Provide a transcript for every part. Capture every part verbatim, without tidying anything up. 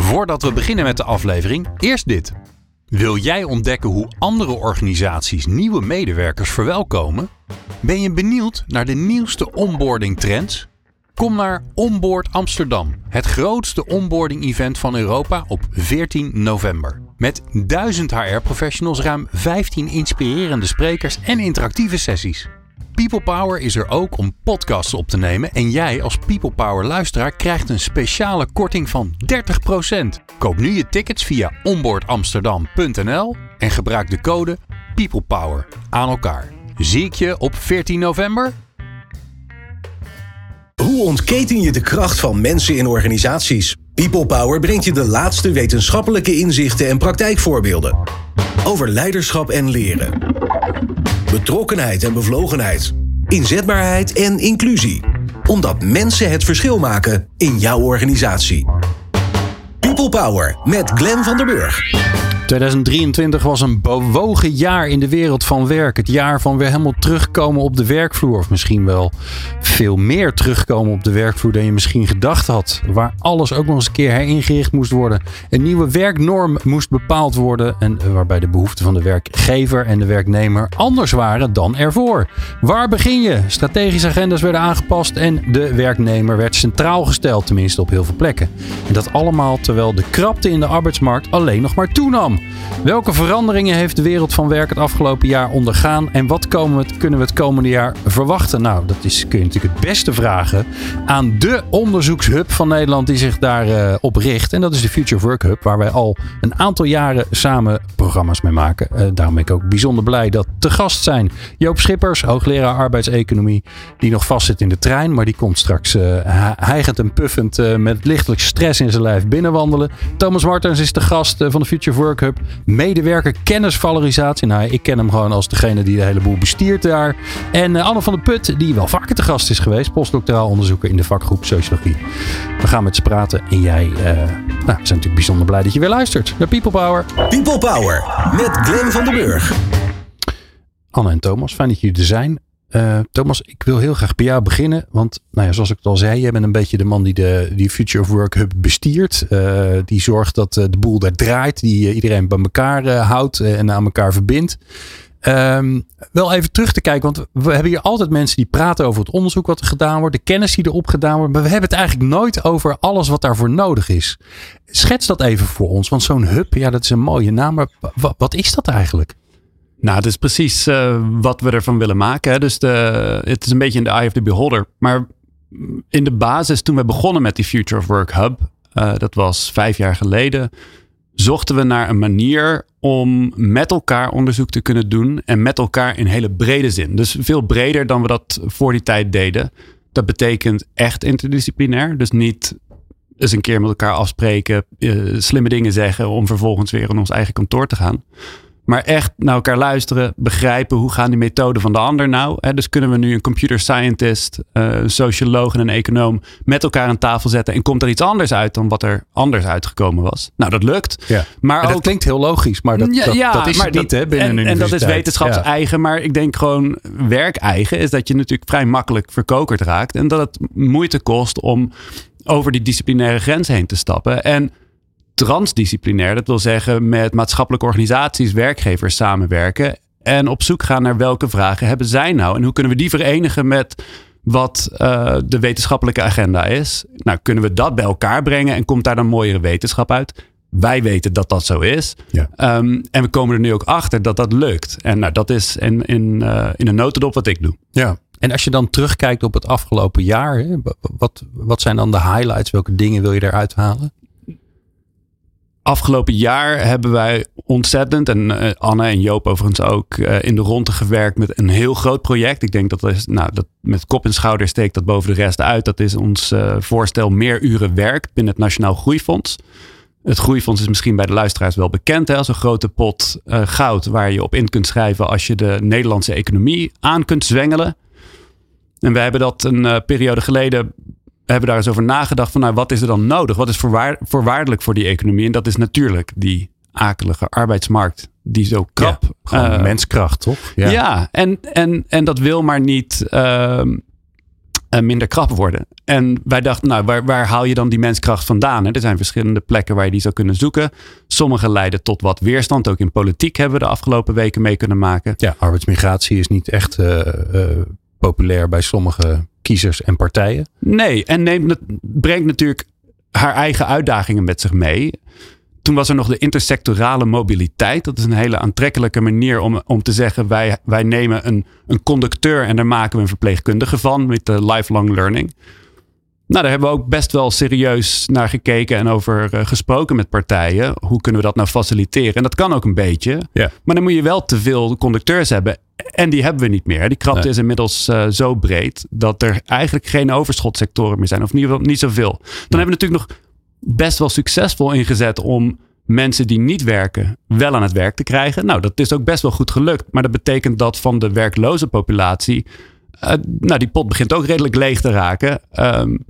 Voordat we beginnen met de aflevering, eerst dit. Wil jij ontdekken hoe andere organisaties nieuwe medewerkers verwelkomen? Ben je benieuwd naar de nieuwste onboarding trends? Kom naar Onboard Amsterdam, het grootste onboarding event van Europa op veertien november. Met duizend H R-professionals, ruim vijftien inspirerende sprekers en interactieve sessies. People Power is er ook om podcasts op te nemen en jij als People Power luisteraar krijgt een speciale korting van dertig procent. Koop nu je tickets via onboard amsterdam punt n l en gebruik de code People Power aan elkaar. Zie ik je op veertien november? Hoe ontketen je de kracht van mensen in organisaties? People Power brengt je de laatste wetenschappelijke inzichten en praktijkvoorbeelden. Over leiderschap en leren. Betrokkenheid en bevlogenheid. Inzetbaarheid en inclusie. Omdat mensen het verschil maken in jouw organisatie. People Power met Glenn van der Burg. tweeduizend drieëntwintig was een bewogen jaar in de wereld van werk. Het jaar van weer helemaal terugkomen op de werkvloer. Of misschien wel veel meer terugkomen op de werkvloer dan je misschien gedacht had. Waar alles ook nog eens een keer heringericht moest worden. Een nieuwe werknorm moest bepaald worden. En waarbij de behoeften van de werkgever en de werknemer anders waren dan ervoor. Waar begin je? Strategische agendas werden aangepast en de werknemer werd centraal gesteld. Tenminste op heel veel plekken. En dat allemaal terwijl de krapte in de arbeidsmarkt alleen nog maar toenam. Welke veranderingen heeft de wereld van werk het afgelopen jaar ondergaan en wat komen we, kunnen we het komende jaar verwachten? Nou, dat is, kun je natuurlijk het beste vragen aan de onderzoekshub van Nederland die zich daarop uh, op richt. En dat is de Future of Work Hub, waar wij al een aantal jaren samen programma's mee maken. Uh, daarom ben ik ook bijzonder blij dat te gast zijn Joop Schippers, hoogleraar arbeidseconomie, die nog vastzit in de trein, maar die komt straks uh, hijgend en puffend uh, met lichtelijk stress in zijn lijf binnenwandelen. Thomas Martens is de gast uh, van de Future of Work Hub. Medewerker kennisvalorisatie. Nou, ik ken hem gewoon als degene die de hele boel bestiert daar. En uh, Anne van der Put, die wel vaker te gast is geweest. Postdoctoraal onderzoeker in de vakgroep Sociologie. We gaan met ze praten. En jij, uh, nou, we zijn natuurlijk bijzonder blij dat je weer luistert naar People Power. People Power met Glenn van der Burg. Anne en Thomas, fijn dat jullie er zijn. Uh, Thomas, ik wil heel graag bij jou beginnen. Want nou ja, zoals ik het al zei, jij bent een beetje de man die de die Future of Work Hub bestiert. Uh, die zorgt dat uh, de boel daar draait. Die uh, iedereen bij elkaar uh, houdt uh, en aan elkaar verbindt. Um, wel even terug te kijken, want we hebben hier altijd mensen die praten over het onderzoek wat er gedaan wordt. De kennis die erop gedaan wordt. Maar we hebben het eigenlijk nooit over alles wat daarvoor nodig is. Schets dat even voor ons. Want zo'n hub, ja, dat is een mooie naam. Maar w- wat is dat eigenlijk? Nou, dat is precies uh, wat we ervan willen maken. Hè. Dus de, het is een beetje in the eye of the beholder. Maar in de basis, toen we begonnen met die Future of Work Hub, uh, dat was vijf jaar geleden, zochten we naar een manier om met elkaar onderzoek te kunnen doen. En met elkaar in hele brede zin. Dus veel breder dan we dat voor die tijd deden. Dat betekent echt interdisciplinair. Dus niet eens een keer met elkaar afspreken, uh, slimme dingen zeggen om vervolgens weer in ons eigen kantoor te gaan. Maar echt naar elkaar luisteren, begrijpen hoe gaan die methoden van de ander nou. Hè? Dus kunnen we nu een computer scientist, uh, een socioloog en een econoom met elkaar aan tafel zetten. En komt er iets anders uit dan wat er anders uitgekomen was. Nou, dat lukt. Ja. Maar ook, dat klinkt heel logisch, maar dat, ja, dat, ja, dat is maar het dat, niet hè, binnen en, een universiteit. En dat is wetenschapseigen. Ja. Maar ik denk gewoon werkeigen is dat je natuurlijk vrij makkelijk verkokerd raakt. En dat het moeite kost om over die disciplinaire grens heen te stappen. En transdisciplinair, dat wil zeggen met maatschappelijke organisaties, werkgevers samenwerken en op zoek gaan naar welke vragen hebben zij nou en hoe kunnen we die verenigen met wat uh, de wetenschappelijke agenda is. Nou, kunnen we dat bij elkaar brengen en komt daar dan mooiere wetenschap uit? Wij weten dat dat zo is. Ja. Um, en we komen er nu ook achter dat dat lukt. En nou, dat is in, in, uh, in een notendop wat ik doe. Ja. En als je dan terugkijkt op het afgelopen jaar, hè, wat, wat zijn dan de highlights? Welke dingen wil je eruit halen? Afgelopen jaar hebben wij ontzettend, en uh, Anne en Joop overigens ook, uh, in de ronde gewerkt met een heel groot project. Ik denk dat, is, nou, dat met kop en schouder steekt dat boven de rest uit. Dat is ons uh, voorstel meer uren werk binnen het Nationaal Groeifonds. Het Groeifonds is misschien bij de luisteraars wel bekend hè, als een grote pot uh, goud waar je op in kunt schrijven als je de Nederlandse economie aan kunt zwengelen. En we hebben dat een uh, periode geleden We hebben daar eens over nagedacht van nou, wat is er dan nodig? Wat is voorwaar- voorwaardelijk voor die economie? En dat is natuurlijk die akelige arbeidsmarkt die zo krap. Ja, gewoon uh, menskracht, toch? Ja, ja en, en, en dat wil maar niet uh, uh, minder krap worden. En wij dachten, nou, waar, waar haal je dan die menskracht vandaan? Hè? Er zijn verschillende plekken waar je die zou kunnen zoeken. Sommige leiden tot wat weerstand. Ook in politiek hebben we de afgelopen weken mee kunnen maken. Ja, arbeidsmigratie is niet echt uh, uh, populair bij sommige kiezers en partijen. Nee, en neemt, brengt natuurlijk haar eigen uitdagingen met zich mee. Toen was er nog de intersectorale mobiliteit. Dat is een hele aantrekkelijke manier om, om te zeggen... wij, wij nemen een, een conducteur en daar maken we een verpleegkundige van... met de lifelong learning. Nou, daar hebben we ook best wel serieus naar gekeken... en over uh, gesproken met partijen. Hoe kunnen we dat nou faciliteren? En dat kan ook een beetje. Ja. Maar dan moet je wel te veel conducteurs hebben... En die hebben we niet meer. Die krapte nee. is inmiddels uh, zo breed... dat er eigenlijk geen overschotsectoren meer zijn. Of in ieder geval niet zoveel. Dan nee. hebben we natuurlijk nog best wel succesvol ingezet... om mensen die niet werken wel aan het werk te krijgen. Nou, dat is ook best wel goed gelukt. Maar dat betekent dat van de werkloze populatie... Uh, nou, die pot begint ook redelijk leeg te raken. Um,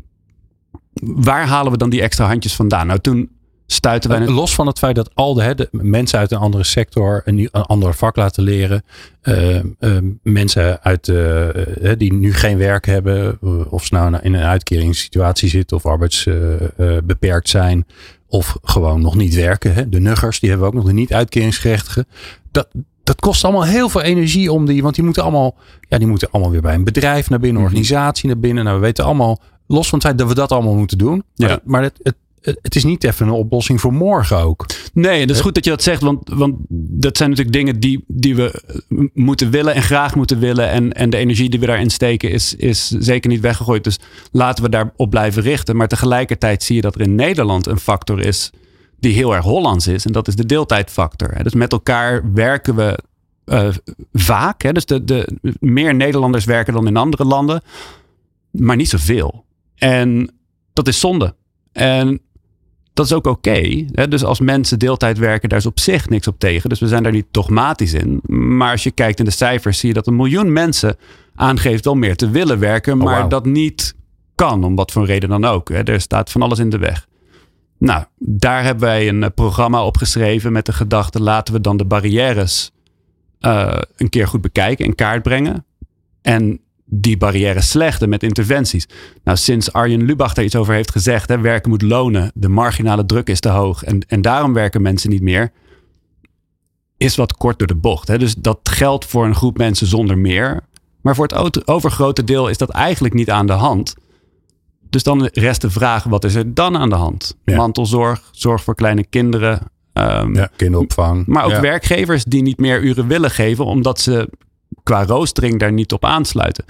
waar halen we dan die extra handjes vandaan? Nou, toen... Stuiten wij het... Los van het feit dat al de, de mensen uit een andere sector een, een ander vak laten leren. Uh, uh, mensen uit, uh, uh, die nu geen werk hebben. Uh, of ze nou in een uitkeringssituatie zitten. Of arbeidsbeperkt uh, uh, zijn. Of gewoon nog niet werken. Hè. De nuggers, die hebben we ook nog. De niet uitkeringsgerechtigen. Dat, dat kost allemaal heel veel energie om die. Want die moeten allemaal, ja, die moeten allemaal weer bij een bedrijf naar binnen. Organisatie naar binnen. Nou, we weten allemaal. Los van het feit dat we dat allemaal moeten doen. Maar, ja. maar het, het Het is niet even een oplossing voor morgen ook. Nee, dat is goed dat je dat zegt. Want, want dat zijn natuurlijk dingen die, die we moeten willen en graag moeten willen. En, en de energie die we daarin steken is, is zeker niet weggegooid. Dus laten we daarop blijven richten. Maar tegelijkertijd zie je dat er in Nederland een factor is die heel erg Hollands is. En dat is de deeltijdfactor. Dus met elkaar werken we uh, vaak. Dus de, de, meer Nederlanders werken dan in andere landen. Maar niet zoveel. En dat is zonde. En dat is ook oké. Okay. Dus als mensen deeltijd werken, daar is op zich niks op tegen. Dus we zijn daar niet dogmatisch in. Maar als je kijkt in de cijfers, zie je dat een miljoen mensen aangeeft wel meer te willen werken. Maar oh, wow. dat niet kan, om wat voor reden dan ook. Er staat van alles in de weg. Nou, daar hebben wij een programma op geschreven met de gedachte... laten we dan de barrières uh, een keer goed bekijken, in kaart brengen. En die barrières slechten met interventies. Nou, sinds Arjen Lubach daar iets over heeft gezegd... Hè, werken moet lonen, de marginale druk is te hoog... en, en daarom werken mensen niet meer... is wat kort door de bocht. Hè. Dus dat geldt voor een groep mensen zonder meer. Maar voor het overgrote deel is dat eigenlijk niet aan de hand. Dus dan rest de vraag, wat is er dan aan de hand? Ja. Mantelzorg, zorg voor kleine kinderen... Um, ja, kinderopvang. Maar ook ja. werkgevers die niet meer uren willen geven... omdat ze... qua roostering daar niet op aansluiten.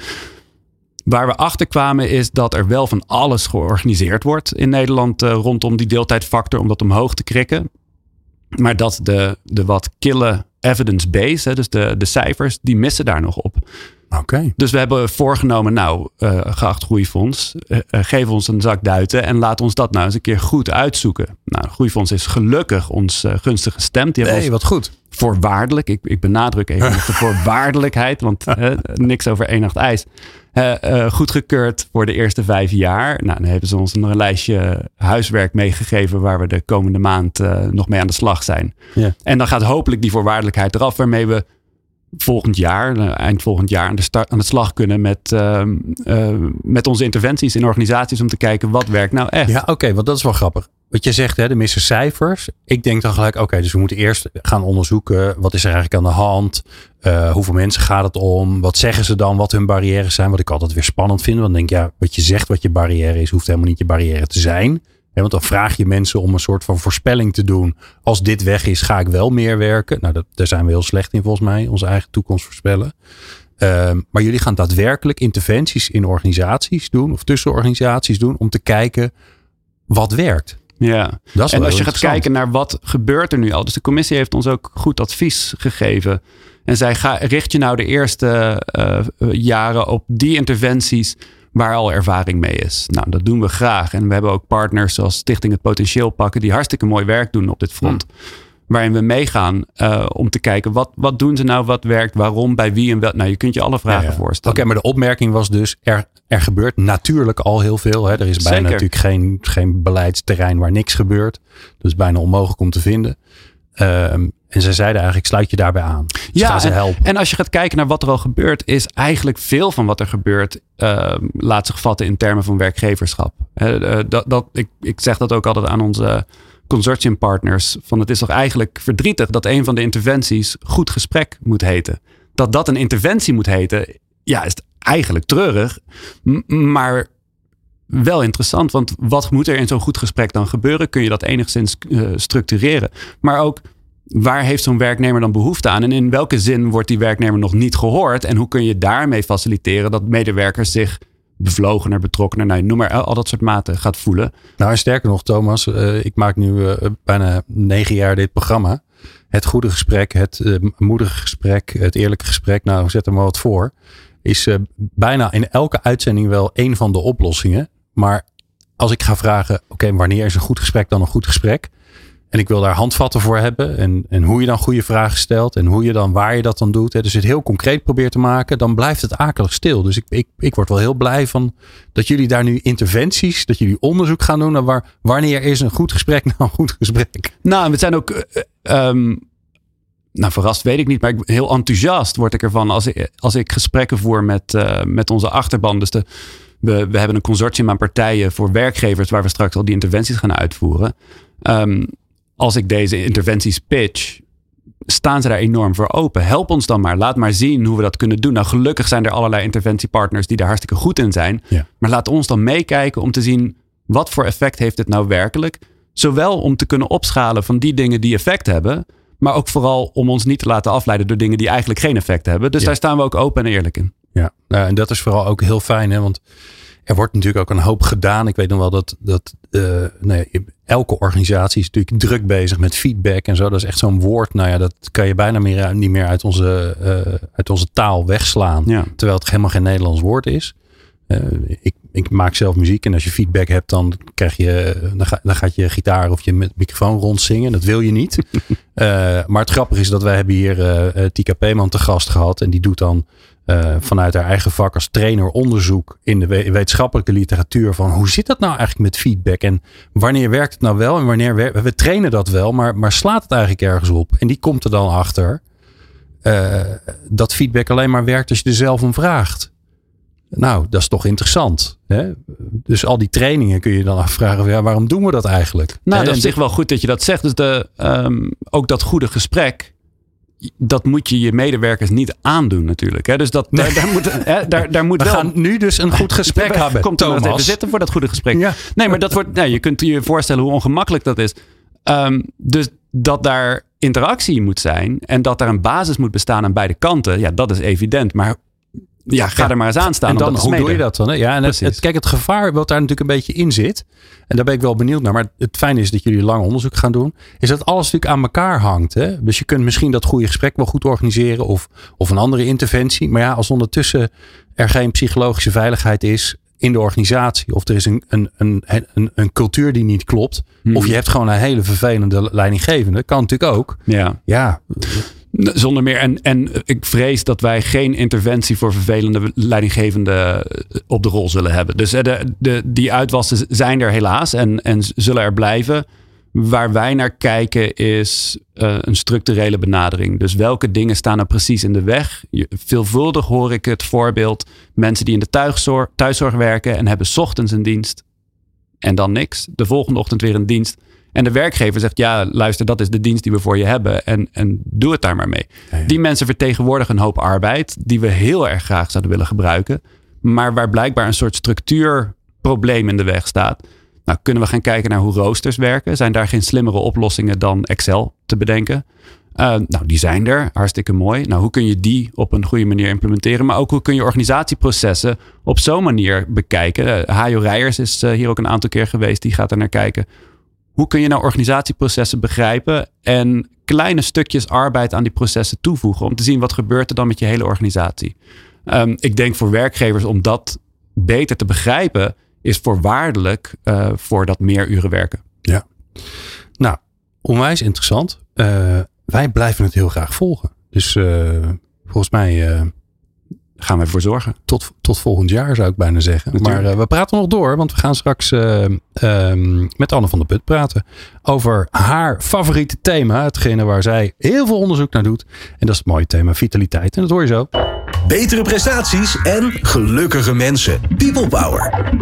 Waar we achter kwamen is dat er wel van alles georganiseerd wordt in Nederland uh, rondom die deeltijdfactor om dat omhoog te krikken. Maar dat de, de wat kille evidence base, hè, dus de, de cijfers, die missen daar nog op. Oké. Okay. Dus we hebben voorgenomen, nou, uh, geacht Groeifonds, uh, uh, geef ons een zak duiten en laat ons dat nou eens een keer goed uitzoeken. Nou, Groeifonds is gelukkig ons uh, gunstig gestemd. Die nee, wat goed. Voorwaardelijk, ik, ik benadruk even de voorwaardelijkheid, want uh, niks over één nacht ijs. Uh, uh, goedgekeurd voor de eerste vijf jaar. Nou, dan hebben ze ons een lijstje huiswerk meegegeven waar we de komende maand uh, nog mee aan de slag zijn. Ja. En dan gaat hopelijk die voorwaardelijkheid eraf, waarmee we volgend jaar, uh, eind volgend jaar aan de, start, aan de slag kunnen met, uh, uh, met onze interventies in organisaties om te kijken wat werkt nou echt. Ja, oké, okay, want dat is wel grappig. Wat je zegt, hè, de missen cijfers. Ik denk dan gelijk, oké, okay, dus we moeten eerst gaan onderzoeken. Wat is er eigenlijk aan de hand? Uh, hoeveel mensen gaat het om? Wat zeggen ze dan? Wat hun barrières zijn? Wat ik altijd weer spannend vind. Want dan denk ik, ja, wat je zegt wat je barrière is, hoeft helemaal niet je barrière te zijn. He, want dan vraag je mensen om een soort van voorspelling te doen. Als dit weg is, ga ik wel meer werken. Nou, dat, daar zijn we heel slecht in volgens mij. Onze eigen toekomst voorspellen. Uh, maar jullie gaan daadwerkelijk interventies in organisaties doen. Of tussen organisaties doen. Om te kijken wat werkt. Ja, en als je gaat kijken naar wat gebeurt er nu al. Dus de commissie heeft ons ook goed advies gegeven. En zij ga, richt je nou de eerste uh, jaren op die interventies waar al ervaring mee is. Nou, dat doen we graag. En we hebben ook partners zoals Stichting Het Potentieel pakken die hartstikke mooi werk doen op dit front. Hmm. Waarin we meegaan uh, om te kijken wat, wat doen ze nou, wat werkt, waarom, bij wie en wel. Nou, je kunt je alle vragen ja, ja. voorstellen. Oké, okay, maar de opmerking was dus, er, er gebeurt natuurlijk al heel veel. Hè. Er is bijna Zeker. natuurlijk geen, geen beleidsterrein waar niks gebeurt. Dus bijna onmogelijk om te vinden. Um, En ze zeiden eigenlijk, sluit je daarbij aan. Dus ja, gaan ze en, helpen. En als je gaat kijken naar wat er al gebeurt, is eigenlijk veel van wat er gebeurt, uh, laat zich vatten in termen van werkgeverschap. Uh, uh, dat, dat, ik, ik zeg dat ook altijd aan onze consortiumpartners. Van het is toch eigenlijk verdrietig dat een van de interventies goed gesprek moet heten. Dat dat een interventie moet heten, ja, is eigenlijk treurig. M- maar wel interessant, want wat moet er in zo'n goed gesprek dan gebeuren? Kun je dat enigszins uh, structureren? Maar ook, waar heeft zo'n werknemer dan behoefte aan? En in welke zin wordt die werknemer nog niet gehoord? En hoe kun je daarmee faciliteren dat medewerkers zich bevlogener, betrokkener, nou, noem maar al dat soort maten gaat voelen? Nou, en sterker nog, Thomas, uh, ik maak nu uh, bijna negen jaar dit programma. Het goede gesprek, het uh, moedige gesprek, het eerlijke gesprek, nou, zet er maar wat voor, is uh, bijna in elke uitzending wel een van de oplossingen. Maar als ik ga vragen, oké, okay, wanneer is een goed gesprek dan een goed gesprek? En ik wil daar handvatten voor hebben. En, en hoe je dan goede vragen stelt. En hoe je dan, waar je dat dan doet. Hè. Dus het heel concreet probeert te maken. Dan blijft het akelig stil. Dus ik, ik, ik word wel heel blij van dat jullie daar nu interventies. Dat jullie onderzoek gaan doen naar waar, wanneer is een goed gesprek nou een goed gesprek. Nou, we zijn ook, uh, um, nou verrast weet ik niet. Maar ik, heel enthousiast word ik ervan als ik, als ik gesprekken voer met, uh, met onze achterban. Dus de, we, we hebben een consortium aan partijen voor werkgevers. Waar we straks al die interventies gaan uitvoeren. Um, Als ik deze interventies pitch, staan ze daar enorm voor open. Help ons dan maar. Laat maar zien hoe we dat kunnen doen. Nou, gelukkig zijn er allerlei interventiepartners die daar hartstikke goed in zijn. Ja. Maar laat ons dan meekijken om te zien wat voor effect heeft het nou werkelijk. Zowel om te kunnen opschalen van die dingen die effect hebben. Maar ook vooral om ons niet te laten afleiden door dingen die eigenlijk geen effect hebben. Dus ja. daar staan we ook open en eerlijk in. Ja, nou, en dat is vooral ook heel fijn. Hè? Want er wordt natuurlijk ook een hoop gedaan. Ik weet nog wel dat, dat uh, nee, elke organisatie is natuurlijk druk bezig met feedback en zo. Dat is echt zo'n woord. Nou ja, dat kan je bijna meer, niet meer uit onze, uh, uit onze taal wegslaan. Ja. Terwijl het helemaal geen Nederlands woord is. Uh, ik, ik maak zelf muziek en als je feedback hebt, dan krijg je, dan, ga, dan gaat je gitaar of je microfoon rondzingen. Dat wil je niet. uh, maar het grappige is dat wij hebben hier uh, Tika Peeman te gast gehad en die doet dan Uh, vanuit haar eigen vak als trainer onderzoek in de wetenschappelijke literatuur van hoe zit dat nou eigenlijk met feedback en wanneer werkt het nou wel en wanneer werkt, we trainen dat wel, maar, maar slaat het eigenlijk ergens op? En die komt er dan achter uh, dat feedback alleen maar werkt als je er zelf om vraagt. Nou, dat is toch interessant. Hè? Dus al die trainingen kun je dan afvragen, ja, waarom doen we dat eigenlijk? Nou, hè? dat is zich wel goed dat je dat zegt. Dus de, um, ook dat goede gesprek, dat moet je je medewerkers niet aandoen natuurlijk. Hè? Dus dat, nee. daar, daar moet, hè, daar, daar moet We wel... gaan nu dus een goed gesprek hebben, Komt er nog even zitten voor dat goede gesprek. Ja. Nee, maar dat wordt, nee, je kunt je voorstellen hoe ongemakkelijk dat is. Um, dus dat daar interactie moet zijn en dat daar een basis moet bestaan aan beide kanten. Ja, dat is evident. Maar ja, ga ja. er maar eens aan staan. En dan, hoe doe je dat dan? Hè? Ja, en het, het, kijk, het gevaar wat daar natuurlijk een beetje in zit. En daar ben ik wel benieuwd naar. Maar het fijne is dat jullie lang onderzoek gaan doen. Is dat alles natuurlijk aan elkaar hangt. Hè? Dus je kunt misschien dat goede gesprek wel goed organiseren. Of, of een andere interventie. Maar ja, als ondertussen er geen psychologische veiligheid is in de organisatie. Of er is een, een, een, een, een cultuur die niet klopt. Hmm. Of je hebt gewoon een hele vervelende leidinggevende. Kan natuurlijk ook. Ja. Ja. Zonder meer. En, en ik vrees dat wij geen interventie voor vervelende leidinggevenden op de rol zullen hebben. Dus de, de, die uitwassen zijn er helaas en, en zullen er blijven. Waar wij naar kijken is uh, een structurele benadering. Dus welke dingen staan er precies in de weg? Veelvuldig hoor ik het voorbeeld. Mensen die in de thuiszorg, thuiszorg werken en hebben 's ochtends een dienst. En dan niks. De volgende ochtend weer een dienst. En de werkgever zegt, ja, luister, dat is de dienst die we voor je hebben. En, en doe het daar maar mee. Ja, ja. Die mensen vertegenwoordigen een hoop arbeid die we heel erg graag zouden willen gebruiken. Maar waar blijkbaar een soort structuurprobleem in de weg staat. Nou, kunnen we gaan kijken naar hoe roosters werken? Zijn daar geen slimmere oplossingen dan Excel te bedenken? Uh, nou, die zijn er. Hartstikke mooi. Nou, hoe kun je die op een goede manier implementeren? Maar ook hoe kun je organisatieprocessen op zo'n manier bekijken? Uh, Hajo Rijers is uh, hier ook een aantal keer geweest. Die gaat er naar kijken. Hoe kun je nou organisatieprocessen begrijpen en kleine stukjes arbeid aan die processen toevoegen om te zien wat gebeurt er dan met je hele organisatie? Um, ik denk voor werkgevers om dat beter te begrijpen is voorwaardelijk uh, voor dat meer uren werken. Ja, nou, onwijs interessant. Uh, wij blijven het heel graag volgen. Dus uh, volgens mij uh, gaan we ervoor zorgen. Tot, tot volgend jaar zou ik bijna zeggen. Natuurlijk. Maar uh, we praten nog door, want we gaan straks uh, um, met Anne van der Put praten over haar favoriete thema. Hetgene waar zij heel veel onderzoek naar doet. En dat is het mooie thema vitaliteit. En dat hoor je zo. Betere prestaties en gelukkige mensen. People Power.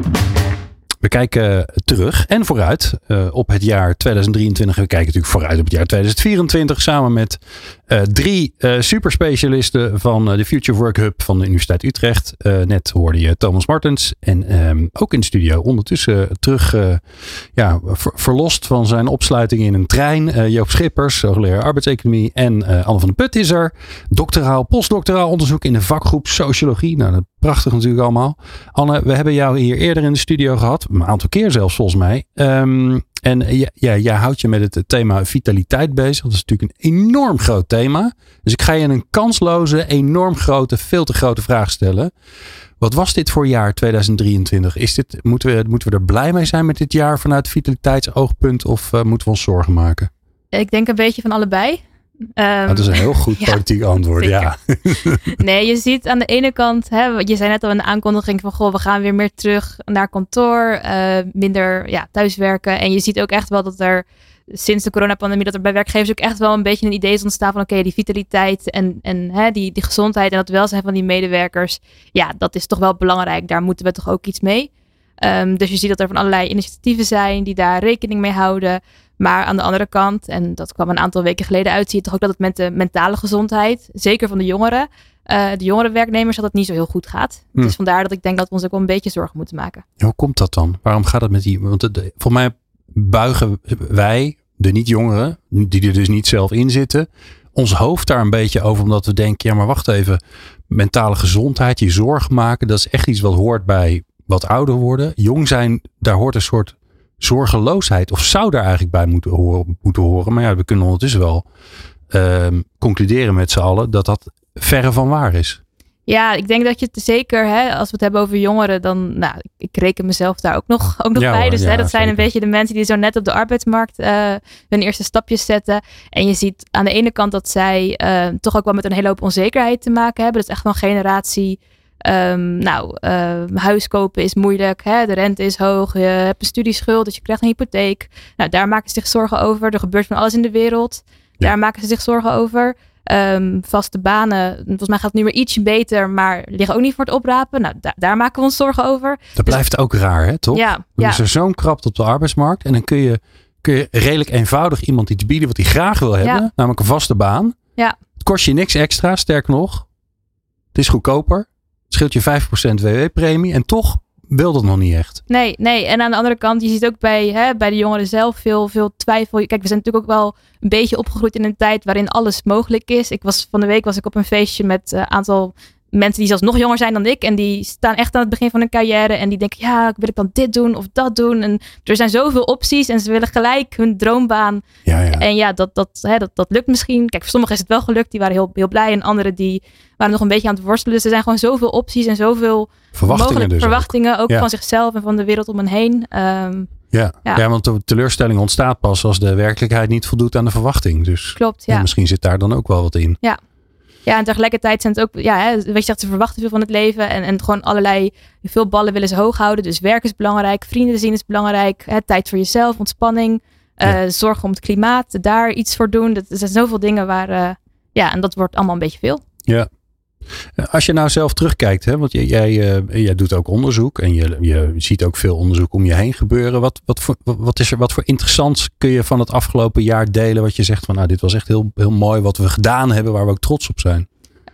We kijken terug en vooruit uh, op het jaar tweeduizend drieëntwintig. We kijken natuurlijk vooruit op het jaar tweeduizend vierentwintig. Samen met uh, drie uh, superspecialisten van uh, de Future Work Hub van de Universiteit Utrecht. Uh, net hoorde je Thomas Martens. En um, ook in de studio ondertussen terug uh, ja, ver, verlost van zijn opsluiting in een trein. Uh, Joop Schippers, hoogleraar arbeidseconomie. En uh, Anne van der Put is er. Doctoraal, postdoctoraal onderzoek in de vakgroep Sociologie. Nou, dat prachtig natuurlijk allemaal. Anne, we hebben jou hier eerder in de studio gehad. Een aantal keer zelfs volgens mij. Um, en ja, ja, jij houdt je met het thema vitaliteit bezig. Dat is natuurlijk een enorm groot thema. Dus ik ga je een kansloze, enorm grote, veel te grote vraag stellen. Wat was dit voor jaar tweeduizend drieëntwintig? Is dit, moeten, we, moeten we er blij mee zijn met dit jaar vanuit vitaliteitsoogpunt? Of uh, moeten we ons zorgen maken? Ik denk een beetje van allebei. Um, dat is een heel goed politiek ja, antwoord, zeker. Ja. Nee, je ziet aan de ene kant, hè, je zei net al in de aankondiging van goh, we gaan weer meer terug naar kantoor, uh, minder ja, thuiswerken. En je ziet ook echt wel dat er sinds de coronapandemie, dat er bij werkgevers ook echt wel een beetje een idee is ontstaan van oké, okay, die vitaliteit en, en hè, die, die gezondheid en dat welzijn van die medewerkers, ja, dat is toch wel belangrijk. Daar moeten we toch ook iets mee. Um, dus je ziet dat er van allerlei initiatieven zijn die daar rekening mee houden. Maar aan de andere kant, en dat kwam een aantal weken geleden uit, zie je toch ook dat het met de mentale gezondheid, zeker van de jongeren, uh, de jongere werknemers, dat het niet zo heel goed gaat. Hm. Dus vandaar dat ik denk dat we ons ook wel een beetje zorgen moeten maken. Ja, hoe komt dat dan? Waarom gaat het met die? Want de, voor mij buigen wij, de niet-jongeren, die er dus niet zelf in zitten, ons hoofd daar een beetje over, omdat we denken, ja maar wacht even, mentale gezondheid, je zorgen maken, dat is echt iets wat hoort bij wat ouder worden. Jong zijn, daar hoort een soort zorgeloosheid, of zou daar eigenlijk bij moeten horen. Moeten horen. Maar ja, we kunnen ondertussen wel uh, concluderen met z'n allen dat dat verre van waar is. Ja, ik denk dat je het zeker, hè, als we het hebben over jongeren, dan, nou, ik reken mezelf daar ook nog, ook nog ja, bij. Dus ja, hè, dat zeker. Zijn een beetje de mensen die zo net op de arbeidsmarkt uh, hun eerste stapjes zetten. En je ziet aan de ene kant dat zij uh, toch ook wel met een hele hoop onzekerheid te maken hebben. Dat is echt wel een generatie. Um, nou, uh, huis kopen is moeilijk, hè? De rente is hoog, je hebt een studieschuld, dus je krijgt een hypotheek. Nou, daar maken ze zich zorgen over. Er gebeurt van alles in de wereld. Daar ja. maken ze zich zorgen over. Um, vaste banen, volgens mij gaat het nu weer ietsje beter, maar liggen ook niet voor het oprapen. Nou, da- daar maken we ons zorgen over. Dat dus, blijft ook raar, hè, toch? Ja, dan ja. is er zo'n krapte op de arbeidsmarkt en dan kun je, kun je redelijk eenvoudig iemand iets bieden wat hij graag wil hebben, ja. namelijk een vaste baan. Ja. Het kost je niks extra, sterker nog. Het is goedkoper. Het scheelt je vijf procent W W-premie en toch wil dat nog niet echt. Nee, nee. En aan de andere kant, je ziet ook bij, hè, bij de jongeren zelf veel, veel twijfel. Kijk, we zijn natuurlijk ook wel een beetje opgegroeid in een tijd waarin alles mogelijk is. Ik was van de week was ik op een feestje met een uh, aantal mensen die zelfs nog jonger zijn dan ik. En die staan echt aan het begin van hun carrière. En die denken, ja, wil ik dan dit doen of dat doen? En er zijn zoveel opties en ze willen gelijk hun droombaan. Ja, ja. En ja, dat, dat, hè, dat, dat lukt misschien. Kijk, voor sommigen is het wel gelukt. Die waren heel, heel blij. En anderen die waren nog een beetje aan het worstelen. Dus er zijn gewoon zoveel opties en zoveel verwachtingen, mogelijke dus verwachtingen. Ook, ook ja. van zichzelf en van de wereld om hen heen. Um, ja. Ja. ja, want de teleurstelling ontstaat pas als de werkelijkheid niet voldoet aan de verwachting. Dus klopt, ja. ja, misschien zit daar dan ook wel wat in. Ja. Ja, en tegelijkertijd zijn het ook, ja, hè, weet je, zegt, ze verwachten veel van het leven en, en gewoon allerlei, veel ballen willen ze hoog houden. Dus werk is belangrijk, vrienden zien is belangrijk, hè, tijd voor jezelf, ontspanning, ja. uh, zorgen om het klimaat, daar iets voor doen. Dat, er zijn zoveel dingen waar, uh, ja, en dat wordt allemaal een beetje veel. Ja. Als je nou zelf terugkijkt, hè, want jij, jij, uh, jij doet ook onderzoek en je, je ziet ook veel onderzoek om je heen gebeuren. Wat, wat, voor, wat, is er, wat voor interessants kun je van het afgelopen jaar delen? Wat je zegt van, nou, dit was echt heel, heel mooi wat we gedaan hebben, waar we ook trots op zijn.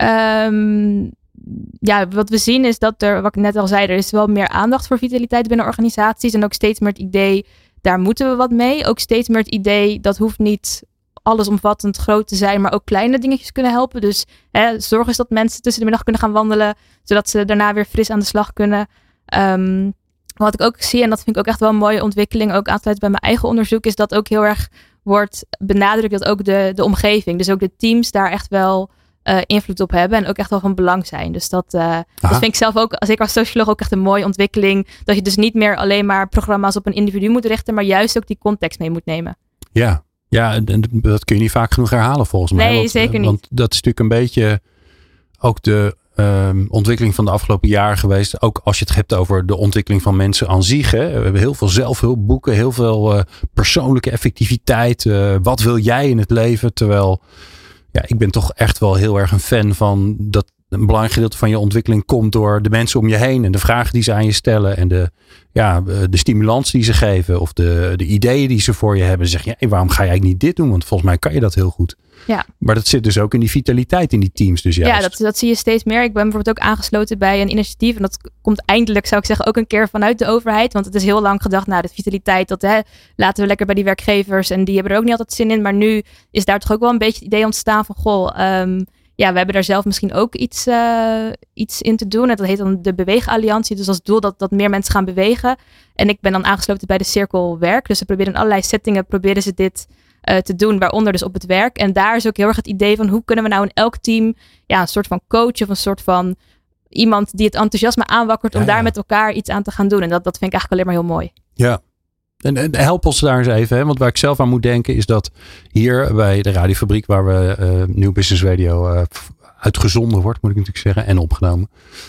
Um, ja, wat we zien is dat er, wat ik net al zei, er is wel meer aandacht voor vitaliteit binnen organisaties. En ook steeds meer het idee, daar moeten we wat mee. Ook steeds meer het idee, dat hoeft niet allesomvattend groot te zijn, maar ook kleine dingetjes kunnen helpen. Dus hè, zorg eens dat mensen tussen de middag kunnen gaan wandelen, zodat ze daarna weer fris aan de slag kunnen. Um, wat ik ook zie, en dat vind ik ook echt wel een mooie ontwikkeling, ook aansluit bij mijn eigen onderzoek, is dat ook heel erg wordt benadrukt dat ook de, de omgeving, dus ook de teams daar echt wel uh, invloed op hebben en ook echt wel van belang zijn. Dus dat, uh, dat vind ik zelf ook, zeker als socioloog, ook echt een mooie ontwikkeling. Dat je dus niet meer alleen maar programma's op een individu moet richten, maar juist ook die context mee moet nemen. Ja. Ja, en dat kun je niet vaak genoeg herhalen volgens mij. Nee, want, zeker niet. Want dat is natuurlijk een beetje ook de, um, ontwikkeling van de afgelopen jaren geweest. Ook als je het hebt over de ontwikkeling van mensen aan zich. Hè. We hebben heel veel zelfhulpboeken, heel veel uh, persoonlijke effectiviteit. Uh, wat wil jij in het leven? Terwijl ja, ik ben toch echt wel heel erg een fan van dat een belangrijk gedeelte van je ontwikkeling komt door de mensen om je heen en de vragen die ze aan je stellen en de, ja, de stimulans die ze geven of de, de ideeën die ze voor je hebben. Dan zeg je, hey, waarom ga je eigenlijk niet dit doen? Want volgens mij kan je dat heel goed. Ja. Maar dat zit dus ook in die vitaliteit in die teams. Dus juist. Ja, dat, dat zie je steeds meer. Ik ben bijvoorbeeld ook aangesloten bij een initiatief. En dat komt eindelijk, zou ik zeggen, ook een keer vanuit de overheid. Want het is heel lang gedacht, nou, de vitaliteit, dat hè, laten we lekker bij die werkgevers. En die hebben er ook niet altijd zin in. Maar nu is daar toch ook wel een beetje het idee ontstaan van, goh, um, ja, we hebben daar zelf misschien ook iets, uh, iets in te doen. En dat heet dan de Beweegalliantie. Dus als doel dat, dat meer mensen gaan bewegen. En ik ben dan aangesloten bij de Cirkel Werk. Dus ze proberen in allerlei settingen, proberen ze dit uh, te doen. Waaronder dus op het werk. En daar is ook heel erg het idee van, hoe kunnen we nou in elk team ja, een soort van coach of een soort van iemand die het enthousiasme aanwakkert om ja, ja. daar met elkaar iets aan te gaan doen. En dat, dat vind ik eigenlijk alleen maar heel mooi. Ja. En, en help ons daar eens even. Hè? Want waar ik zelf aan moet denken is dat hier bij de radiofabriek waar we uh, Nieuw Business Radio uh, uitgezonden wordt, moet ik natuurlijk zeggen, en opgenomen.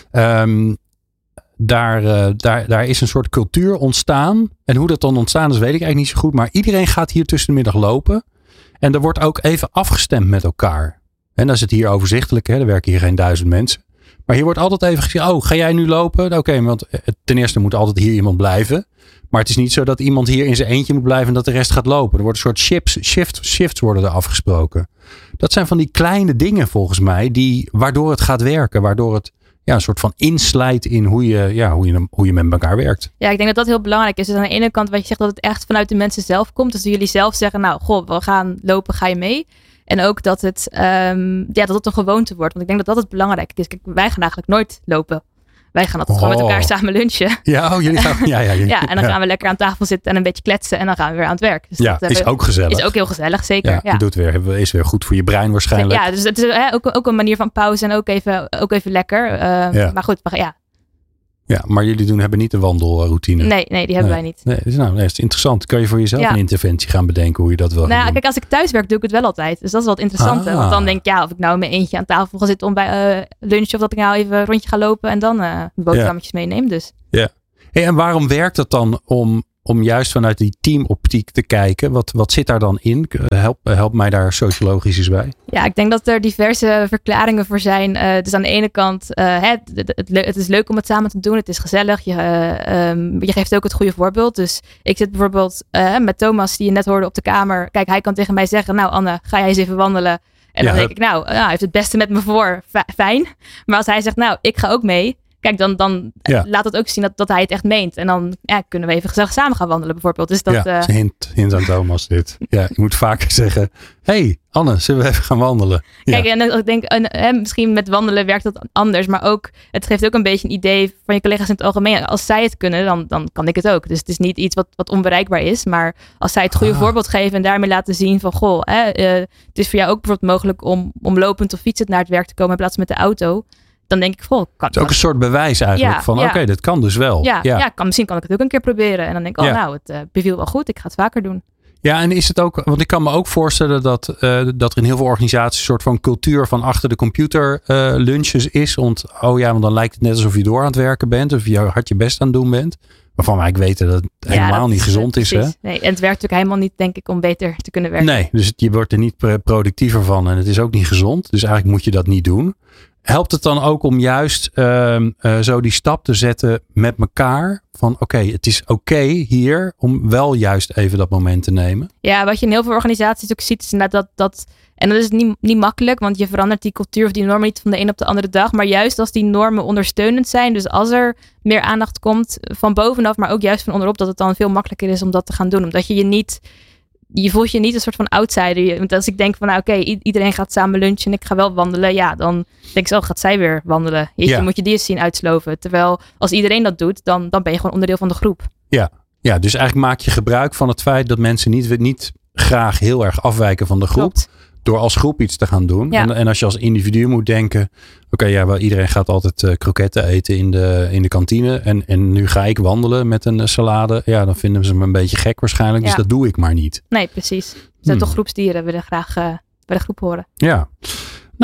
Um, daar, uh, daar, daar is een soort cultuur ontstaan. En hoe dat dan ontstaan is, weet ik eigenlijk niet zo goed. Maar iedereen gaat hier tussen de middag lopen. En er wordt ook even afgestemd met elkaar. En dan is het hier overzichtelijk. Hè? Er werken hier geen duizend mensen. Maar hier wordt altijd even gezegd, oh, ga jij nu lopen? Oké, okay, want ten eerste moet altijd hier iemand blijven. Maar het is niet zo dat iemand hier in zijn eentje moet blijven en dat de rest gaat lopen. Er worden een soort shifts, shift, shifts worden er afgesproken. Dat zijn van die kleine dingen volgens mij, die, waardoor het gaat werken. Waardoor het ja, een soort van inslijt in hoe je, ja, hoe, je, hoe je met elkaar werkt. Ja, ik denk dat dat heel belangrijk is. Dus aan de ene kant wat je zegt dat het echt vanuit de mensen zelf komt. Dus dat jullie zelf zeggen, nou, goh, we gaan lopen, ga je mee? En ook dat het, um, ja, dat het een gewoonte wordt. Want ik denk dat dat het belangrijk is. Kijk, wij gaan eigenlijk nooit lopen. Wij gaan altijd oh. gewoon met elkaar samen lunchen. Ja, oh, jullie gaan, ja, ja, jullie, ja, en dan ja. gaan we lekker aan tafel zitten en een beetje kletsen. En dan gaan we weer aan het werk. Dus ja, dat is ook gezellig. Is ook heel gezellig, zeker. Ja, ja. Doet weer, is weer goed voor je brein waarschijnlijk. Ja, dus het is hè, ook, ook een manier van pauze en ook even, ook even lekker. Uh, ja. Maar goed, maar, ja. Ja, maar jullie doen, hebben niet de wandelroutine. Nee, nee, die hebben nee. wij niet. Nee, dus nou, nee, is interessant. Kan je voor jezelf ja. een interventie gaan bedenken hoe je dat wil nou, doen? Kijk, als ik thuis werk, doe ik het wel altijd. Dus dat is wel het interessante. Ah. Want dan denk ik, ja, of ik nou in mijn eentje aan tafel ga zitten om bij uh, lunchen, of dat ik nou even een rondje ga lopen en dan uh, boterhammetjes ja. meeneem. Dus. Ja. Hey, en waarom werkt het dan om, om juist vanuit die teamoptiek te kijken? Wat, wat zit daar dan in? Help, help mij daar sociologisch eens bij. Ja, ik denk dat er diverse verklaringen voor zijn. Uh, dus aan de ene kant, uh, het, het, het, het is leuk om het samen te doen. Het is gezellig. Je, uh, um, je geeft ook het goede voorbeeld. Dus ik zit bijvoorbeeld uh, met Thomas, die je net hoorde op de kamer. Kijk, hij kan tegen mij zeggen, nou Anne, ga jij eens even wandelen. En dan ja, denk ik, nou, nou, hij heeft het beste met me voor. F- fijn. Maar als hij zegt, nou, ik ga ook mee. Kijk, dan, dan ja. laat het ook zien dat, dat hij het echt meent. En dan ja, kunnen we even gezellig samen gaan wandelen bijvoorbeeld. Dus dat, ja, uh... hint, hint aan Thomas dit. Ja, je moet vaker zeggen, hey Anne, zullen we even gaan wandelen? Kijk, ja. en ik denk, en, en misschien met wandelen werkt dat anders. Maar ook, het geeft ook een beetje een idee van je collega's in het algemeen. Als zij het kunnen, dan, dan kan ik het ook. Dus het is niet iets wat, wat onbereikbaar is. Maar als zij het goede ah. voorbeeld geven en daarmee laten zien van, goh, hè, uh, het is voor jou ook bijvoorbeeld mogelijk om, om lopend of fietsend naar het werk te komen in plaats van met de auto. Dan denk ik, goh, kan het is ook een soort bewijs eigenlijk ja, van, ja. oké, okay, dat kan dus wel. Ja, ja. ja kan, misschien kan ik het ook een keer proberen. En dan denk ik, oh ja. nou, het uh, beviel wel goed. Ik ga het vaker doen. Ja, en is het ook, want ik kan me ook voorstellen dat, uh, dat er in heel veel organisaties een soort van cultuur van achter de computer uh, lunches is. Want, oh ja, want dan lijkt het net alsof je door aan het werken bent. Of je hard je best aan het doen bent. Waarvan wij weten dat het ja, helemaal dat niet is, gezond is. Hè? Nee, en het werkt natuurlijk helemaal niet, denk ik, om beter te kunnen werken. Nee, dus je wordt er niet productiever van. En het is ook niet gezond. Dus eigenlijk moet je dat niet doen. Helpt het dan ook om juist uh, uh, zo die stap te zetten met elkaar? Van oké, okay, het is oké okay hier om wel juist even dat moment te nemen. Ja, wat je in heel veel organisaties ook ziet is dat dat... dat en dat is niet, niet makkelijk, want je verandert die cultuur of die normen niet van de een op de andere dag. Maar juist als die normen ondersteunend zijn. Dus als er meer aandacht komt van bovenaf, maar ook juist van onderop. Dat het dan veel makkelijker is om dat te gaan doen. Omdat je je niet... Je voelt je niet een soort van outsider. Want als ik denk van nou oké, okay, iedereen gaat samen lunchen en ik ga wel wandelen. Ja, dan denk ik zo, gaat zij weer wandelen. Jeetje, ja. moet je die eens zien uitsloven. Terwijl als iedereen dat doet, dan, dan ben je gewoon onderdeel van de groep. Ja. ja, dus eigenlijk maak je gebruik van het feit dat mensen niet, niet graag heel erg afwijken van de groep. Klopt. Door als groep iets te gaan doen. Ja. En, en als je als individu moet denken. Oké, okay, ja, wel, iedereen gaat altijd uh, kroketten eten in de, in de kantine. En, en nu ga ik wandelen met een uh, salade. Ja, dan vinden ze me een beetje gek waarschijnlijk. Ja. Dus dat doe ik maar niet. Nee, precies. We zijn hmm. toch groepsdieren. We willen graag uh, bij de groep horen. Ja. Nou,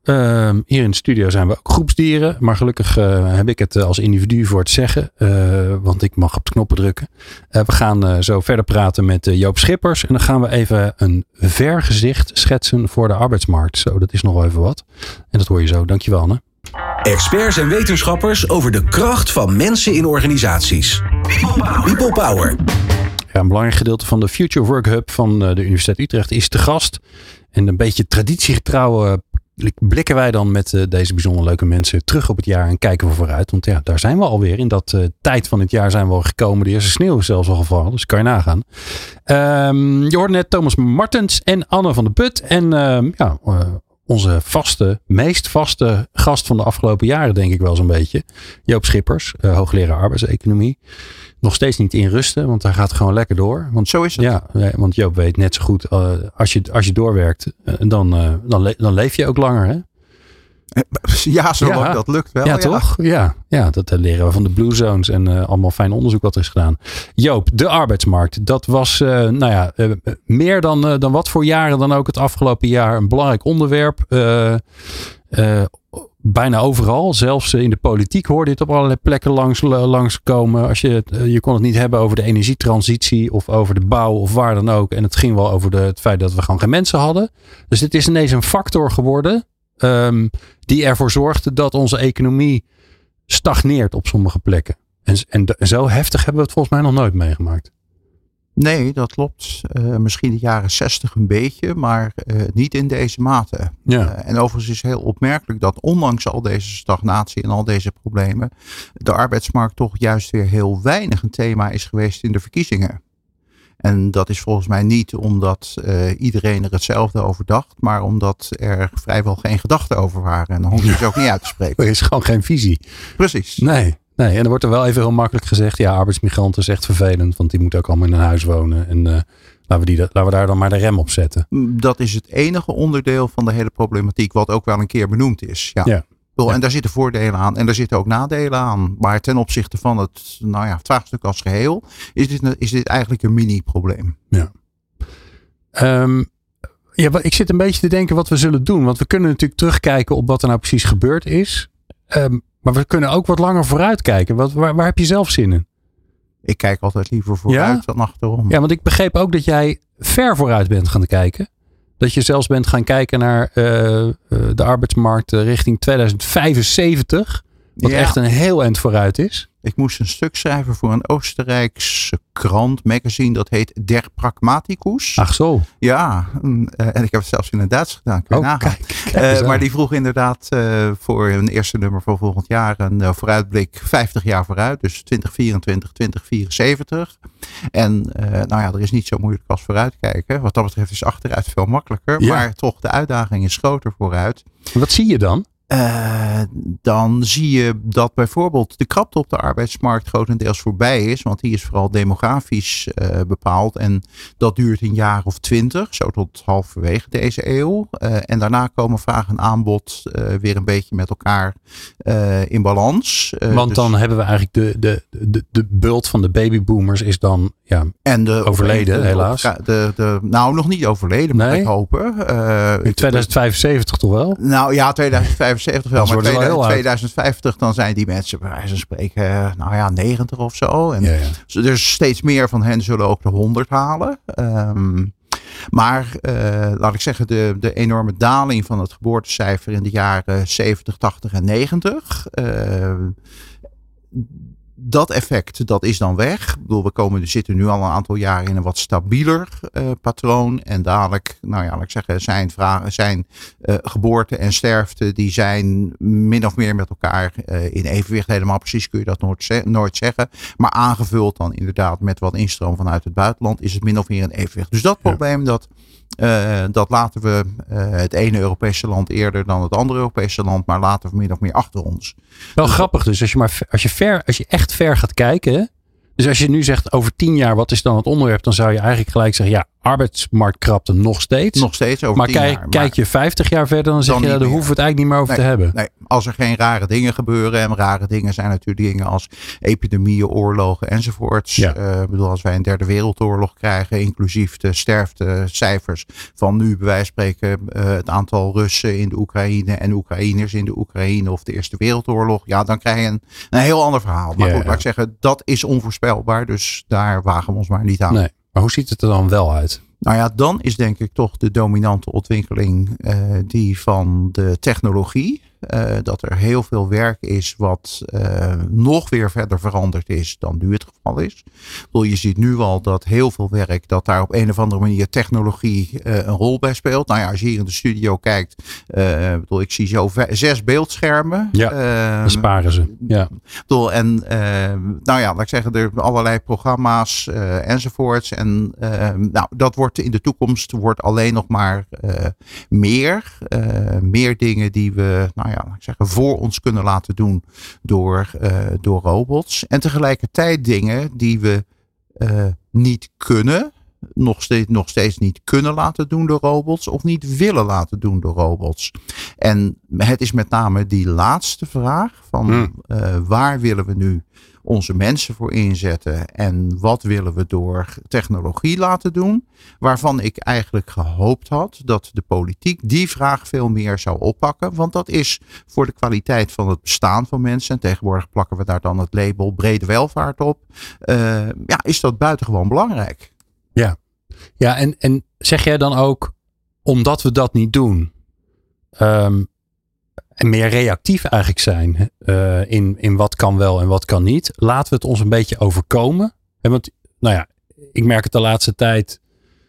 Uh, hier in de studio zijn we ook groepsdieren. Maar gelukkig uh, heb ik het uh, als individu voor het zeggen. Uh, want ik mag op de knoppen drukken. Uh, we gaan uh, zo verder praten met uh, Joop Schippers. En dan gaan we even een vergezicht schetsen voor de arbeidsmarkt. Zo, dat is nog wel even wat. En dat hoor je zo. Dankjewel, Anne. Experts en wetenschappers over de kracht van mensen in organisaties. People Power. People Power. Ja, een belangrijk gedeelte van de Future Work Hub van de Universiteit Utrecht is te gast. En een beetje traditiegetrouw blikken wij dan met uh, deze bijzonder leuke mensen terug op het jaar en kijken we vooruit. Want ja, daar zijn we alweer. In dat uh, tijd van het jaar zijn we al gekomen. De eerste sneeuw is zelfs al gevallen. Dus kan je nagaan. Um, je hoorde net Thomas Martens en Anne van de Put. En uh, ja, uh, onze vaste, meest vaste gast van de afgelopen jaren, denk ik wel zo'n beetje. Joop Schippers, uh, hoogleraar arbeidseconomie. Nog steeds niet inrusten, want hij gaat gewoon lekker door. Want, zo is het. Ja, want Joop weet net zo goed, uh, als, je, als je doorwerkt, uh, dan, uh, dan, le- dan leef je ook langer. Hè? Ja, zolang ja. dat lukt wel. Ja, ja. toch? Ja, ja, dat uh, leren we van de Blue Zones en uh, allemaal fijn onderzoek wat er is gedaan. Joop, de arbeidsmarkt. Dat was uh, nou ja, uh, meer dan, uh, dan wat voor jaren dan ook het afgelopen jaar een belangrijk onderwerp. Uh, uh, Bijna overal, zelfs in de politiek hoorde je het op allerlei plekken langs, langskomen. Als je, je kon het niet hebben over de energietransitie of over de bouw of waar dan ook. En het ging wel over de, het feit dat we gewoon geen mensen hadden. Dus dit is ineens een factor geworden um, die ervoor zorgt dat onze economie stagneert op sommige plekken. En, en, en zo heftig hebben we het volgens mij nog nooit meegemaakt. Nee, dat klopt. Uh, misschien de jaren zestig een beetje, maar uh, niet in deze mate. Ja. Uh, en overigens is heel opmerkelijk dat ondanks al deze stagnatie en al deze problemen, de arbeidsmarkt toch juist weer heel weinig een thema is geweest in de verkiezingen. En dat is volgens mij niet omdat uh, iedereen er hetzelfde over dacht, maar omdat er vrijwel geen gedachten over waren. En dan hoef je het ook niet uit te spreken. Er is gewoon geen visie. Precies. Nee. Nee, en er wordt er wel even heel makkelijk gezegd, ja, arbeidsmigranten is echt vervelend, want die moeten ook allemaal in een huis wonen. En uh, laten, we die, laten we daar dan maar de rem op zetten. Dat is het enige onderdeel van de hele problematiek wat ook wel een keer benoemd is. Ja. Ja. En ja. daar zitten voordelen aan en daar zitten ook nadelen aan. Maar ten opzichte van het, nou ja, het vraagstuk als geheel is dit, is dit eigenlijk een mini-probleem. Ja. Um, ja, ik zit een beetje te denken wat we zullen doen. Want we kunnen natuurlijk terugkijken op wat er nou precies gebeurd is. Um, Maar we kunnen ook wat langer vooruit kijken. Wat, waar, waar heb je zelf zin in? Ik kijk altijd liever vooruit ja? dan achterom. Ja, want ik begreep ook dat jij ver vooruit bent gaan kijken. Dat je zelfs bent gaan kijken naar uh, uh, de arbeidsmarkt richting tweeduizend vijfenzeventig. Wat ja. echt een heel eind vooruit is. Ik moest een stuk schrijven voor een Oostenrijkse krant, magazine. Dat heet Der Pragmaticus. Ach zo. Ja, uh, en ik heb het zelfs in het Duits gedaan. Kun je oh, nagaan. Kijk, kijk uh, maar die vroeg inderdaad uh, voor een eerste nummer van volgend jaar een uh, vooruitblik vijftig jaar vooruit. Dus twintig vierentwintig, twintig vierenzeventig. En uh, nou ja, er is niet zo moeilijk als vooruitkijken. Wat dat betreft is achteruit veel makkelijker. Ja. Maar toch, de uitdaging is groter vooruit. Wat zie je dan? Uh, dan zie je dat bijvoorbeeld de krapte op de arbeidsmarkt grotendeels voorbij is. Want die is vooral demografisch uh, bepaald. En dat duurt een jaar of twintig, zo tot halverwege deze eeuw. Uh, en daarna komen vraag en aanbod uh, weer een beetje met elkaar uh, in balans. Uh, Want dus, dan hebben we eigenlijk de, de, de, de bult van de babyboomers is dan ja, en de, overleden, de, helaas. De, de, de, nou, nog niet overleden, moet nee? ik hopen. Uh, in tweeduizend vijfenzeventig toch wel? Nou ja, tweeduizend vijfenzeventig wel. Maar tweeduizend, tweeduizend vijftig dan zijn die mensen bij wijze van spreken, nou ja, negentig of zo. En ja, ja. dus steeds meer van hen zullen ook de honderd halen. Um, maar uh, laat ik zeggen, de, de enorme daling van het geboortecijfer in de jaren zeventig, tachtig en negentig. Uh, Dat effect, dat is dan weg. Ik bedoel, we komen, we zitten nu al een aantal jaren in een wat stabieler uh, patroon. En dadelijk, nou ja, laat ik zeggen, zijn, vragen, zijn uh, geboorte en sterfte, die zijn min of meer met elkaar uh, in evenwicht. Helemaal precies kun je dat nooit, ze- nooit zeggen. Maar aangevuld dan inderdaad met wat instroom vanuit het buitenland, is het min of meer een evenwicht. Dus dat probleem, ja. dat, uh, dat laten we uh, het ene Europese land eerder dan het andere Europese land, maar laten we min of meer achter ons. Wel dus grappig dus, als je, maar, als, je ver, als je echt ver gaat kijken. Dus als je nu zegt over tien jaar, wat is dan het onderwerp? Dan zou je eigenlijk gelijk zeggen, ja, arbeidsmarktkrapte nog steeds. Nog steeds over maar tien kijk, jaar. Maar kijk je vijftig jaar verder, dan zeg dan je, daar niet hoeven we het eigenlijk niet meer over nee, te hebben. Nee, als er geen rare dingen gebeuren. En rare dingen zijn natuurlijk dingen als epidemieën, oorlogen enzovoorts. Ja. Uh, ik bedoel, als wij een derde wereldoorlog krijgen, inclusief de sterftecijfers van nu bij wijze van spreken uh, het aantal Russen in de Oekraïne en Oekraïners in de Oekraïne of de Eerste Wereldoorlog. Ja, dan krijg je een, een heel ander verhaal. Maar Ja, goed, ja. laat ik zeggen, dat is onvoorspelbaar. Dus daar wagen we ons maar niet aan. Nee. Maar hoe ziet het er dan wel uit? Nou ja, dan is denk ik toch de dominante ontwikkeling uh, die van de technologie. Uh, dat er heel veel werk is wat uh, nog weer verder veranderd is dan nu het geval is. Ik bedoel, je ziet nu al dat heel veel werk, dat daar op een of andere manier technologie uh, een rol bij speelt. Nou ja, als je hier in de studio kijkt, uh, ik bedoel, ik zie zo v- zes beeldschermen. Ja, uh, dan sparen ze. Ja. Ik bedoel, en uh, nou ja, laat ik zeggen, er zijn allerlei programma's uh, enzovoorts. En uh, nou, dat wordt in de toekomst wordt alleen nog maar uh, meer. Uh, meer dingen die we, nou ja, laat ik zeggen, voor ons kunnen laten doen door, uh, door robots. En tegelijkertijd dingen die we uh, niet kunnen. Nog steeds, nog steeds niet kunnen laten doen door robots of niet willen laten doen door robots. En het is met name die laatste vraag van Hmm. uh, waar willen we nu onze mensen voor inzetten en wat willen we door technologie laten doen, waarvan ik eigenlijk gehoopt had dat de politiek die vraag veel meer zou oppakken, want dat is voor de kwaliteit van het bestaan van mensen, en tegenwoordig plakken we daar dan het label brede welvaart op, uh, ja, is dat buitengewoon belangrijk. Ja, ja en, en zeg jij dan ook, omdat we dat niet doen, um, en meer reactief eigenlijk zijn uh, in, in wat kan wel en wat kan niet, laten we het ons een beetje overkomen? En want, nou ja, ik merk het de laatste tijd,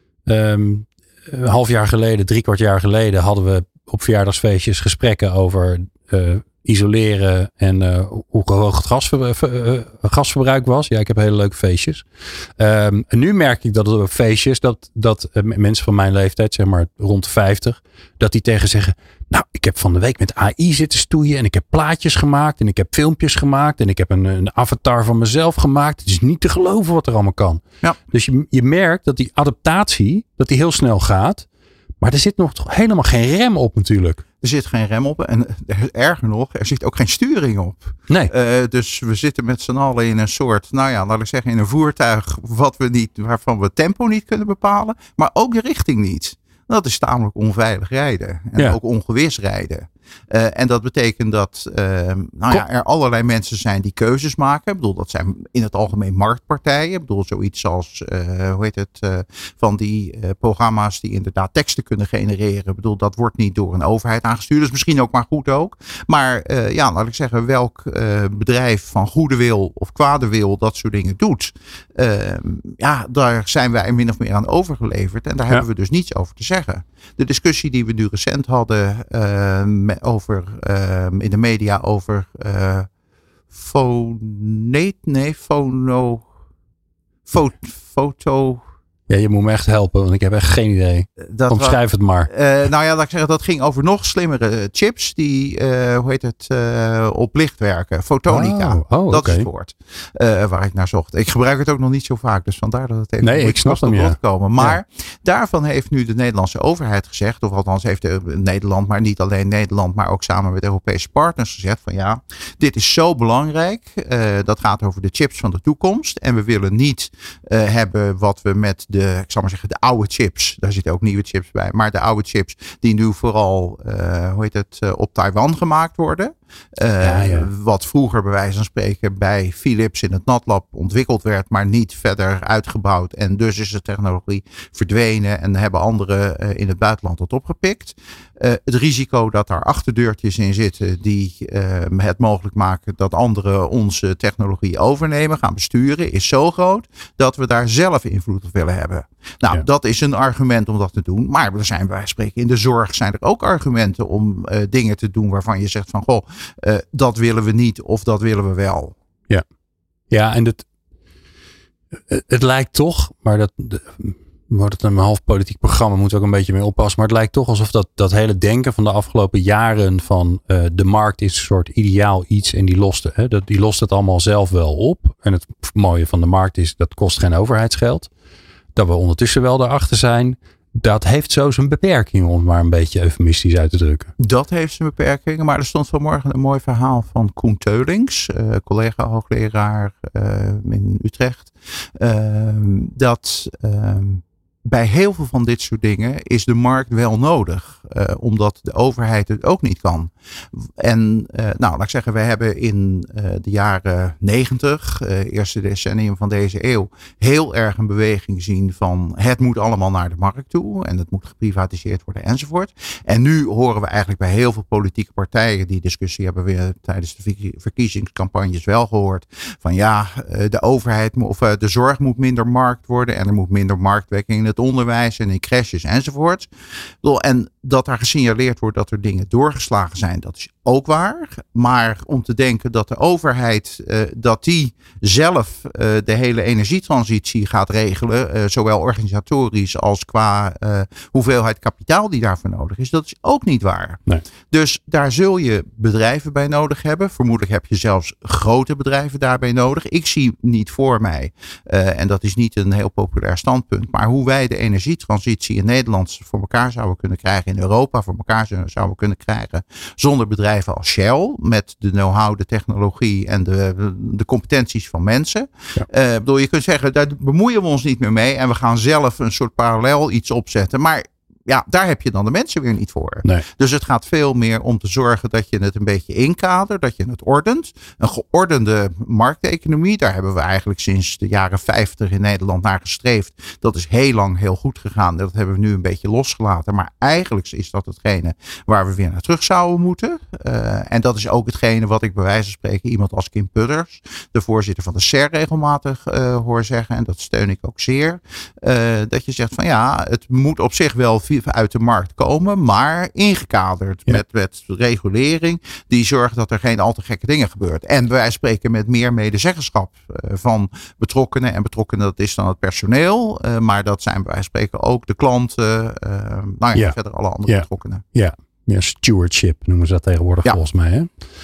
um, een half jaar geleden, drie kwart jaar geleden, hadden we op verjaardagsfeestjes gesprekken over uh, isoleren en uh, hoe hoog het gasver, uh, gasverbruik was. Ja, ik heb hele leuke feestjes. Um, en nu merk ik dat op feestjes, dat, dat uh, mensen van mijn leeftijd, zeg maar rond de vijftig, dat die tegen zeggen, nou, ik heb van de week met A I zitten stoeien en ik heb plaatjes gemaakt en ik heb filmpjes gemaakt en ik heb een, een avatar van mezelf gemaakt. Het is niet te geloven wat er allemaal kan. Ja. Dus je, je merkt dat die adaptatie, dat die heel snel gaat. Maar er zit nog toch helemaal geen rem op natuurlijk. Er zit geen rem op en erger nog, er zit ook geen sturing op. Nee. Uh, dus we zitten met z'n allen in een soort, nou ja, laat ik zeggen, in een voertuig wat we niet, waarvan we tempo niet kunnen bepalen, maar ook de richting niet. Dat is tamelijk onveilig rijden en ja. ook ongewis rijden. Uh, en dat betekent dat uh, nou ja, er allerlei mensen zijn die keuzes maken. Ik bedoel, dat zijn in het algemeen marktpartijen. Ik bedoel, zoiets als, uh, hoe heet het, uh, van die uh, programma's die inderdaad teksten kunnen genereren. Ik bedoel, dat wordt niet door een overheid aangestuurd. Dat is misschien ook maar goed ook. Maar uh, ja, laat ik zeggen, welk uh, bedrijf van goede wil of kwade wil dat soort dingen doet. Uh, ja, daar zijn wij min of meer aan overgeleverd. En daar ja. hebben we dus niets over te zeggen. De discussie die we nu recent hadden uh, met over uh, in de media over uh, foneet, nee, fono, fo, foto. Ja, je moet me echt helpen, want ik heb echt geen idee. Dat Omschrijf het maar. Uh, nou ja, laat ik zeggen, dat ging over nog slimmere chips die, uh, hoe heet het, uh, op licht werken. Fotonica. Oh, oh, dat okay. is het woord uh, waar ik naar zocht. Ik gebruik het ook nog niet zo vaak, dus vandaar dat het even nee, ik snap hem, ja. komen. Maar ja. daarvan heeft nu de Nederlandse overheid gezegd, of althans heeft de, Nederland, maar niet alleen Nederland, maar ook samen met Europese partners gezegd van ja, dit is zo belangrijk. Uh, dat gaat over de chips van de toekomst. En we willen niet uh, hebben wat we met de De, ik zal maar zeggen, de oude chips. Daar zitten ook nieuwe chips bij. Maar de oude chips die nu vooral, uh, hoe heet het, uh, op Taiwan gemaakt worden. Uh, ja, ja. Wat vroeger bij wijze van spreken bij Philips in het NatLab ontwikkeld werd, maar niet verder uitgebouwd. En dus is de technologie verdwenen en hebben anderen uh, in het buitenland dat opgepikt. Uh, het risico dat daar achterdeurtjes in zitten die uh, het mogelijk maken dat anderen onze technologie overnemen, gaan besturen, is zo groot dat we daar zelf invloed op willen hebben. Nou, ja. dat is een argument om dat te doen. Maar er zijn bij spreken in de zorg zijn er ook argumenten om uh, dingen te doen waarvan je zegt van goh, uh, dat willen we niet of dat willen we wel. Ja, ja en het, het lijkt toch, maar dat wordt het een half politiek programma, moeten we ook een beetje mee oppassen. Maar het lijkt toch alsof dat, dat hele denken van de afgelopen jaren van uh, de markt is een soort ideaal iets en die lost, hè, dat, die lost het allemaal zelf wel op. En het mooie van de markt is dat kost geen overheidsgeld. dat we ondertussen wel daarachter zijn. Dat heeft zo zijn beperkingen, om het maar een beetje eufemistisch uit te drukken. Dat heeft zijn beperkingen, maar er stond vanmorgen een mooi verhaal van Koen Teulings, uh, collega hoogleraar uh, in Utrecht. Uh, dat uh, bij heel veel van dit soort dingen is de markt wel nodig, uh, omdat de overheid het ook niet kan. En uh, nou, laat ik zeggen, we hebben in uh, de jaren negentig, uh, eerste decennium van deze eeuw, heel erg een beweging gezien van het moet allemaal naar de markt toe en het moet geprivatiseerd worden enzovoort. En nu horen we eigenlijk bij heel veel politieke partijen, die discussie hebben we weer tijdens de verkiezingscampagnes wel gehoord, van ja, de overheid of uh, de zorg moet minder markt worden en er moet minder marktwerking in het onderwijs en in crèches enzovoort. En dat daar gesignaleerd wordt dat er dingen doorgeslagen zijn, dat is ook waar. Maar om te denken dat de overheid, uh, dat die zelf uh, de hele energietransitie gaat regelen, uh, zowel organisatorisch als qua uh, hoeveelheid kapitaal die daarvoor nodig is, dat is ook niet waar. Nee. Dus daar zul je bedrijven bij nodig hebben. Vermoedelijk heb je zelfs grote bedrijven daarbij nodig. Ik zie niet voor mij, uh, en dat is niet een heel populair standpunt, maar hoe wij de energietransitie in Nederland voor elkaar zouden kunnen krijgen, in Europa voor elkaar zouden kunnen krijgen, zonder bedrijven als Shell, met de know-how, de technologie en de, de competenties van mensen. Ja. Uh, bedoel, je kunt zeggen, daar bemoeien we ons niet meer mee en we gaan zelf een soort parallel iets opzetten. Maar ja, daar heb je dan de mensen weer niet voor. Nee. Dus het gaat veel meer om te zorgen dat je het een beetje inkadert, dat je het ordent. Een geordende markteconomie, daar hebben we eigenlijk sinds de jaren vijftig in Nederland naar gestreefd. Dat is heel lang heel goed gegaan. Dat hebben we nu een beetje losgelaten. Maar eigenlijk is dat hetgene waar we weer naar terug zouden moeten. Uh, en dat is ook hetgene wat ik bij wijze van spreken iemand als Kim Putters, de voorzitter van de S E R, regelmatig uh, hoor zeggen. En dat steun ik ook zeer. Uh, dat je zegt van ja, het moet op zich wel uit de markt komen, maar ingekaderd ja. met, met regulering die zorgt dat er geen al te gekke dingen gebeurt. En wij spreken met meer medezeggenschap uh, van betrokkenen. En betrokkenen, dat is dan het personeel, uh, maar dat zijn bij wijze van spreken ook de klanten, uh, nou ja, ja. verder alle andere ja. betrokkenen. Ja. ja, stewardship noemen ze dat tegenwoordig ja. volgens mij. Hè?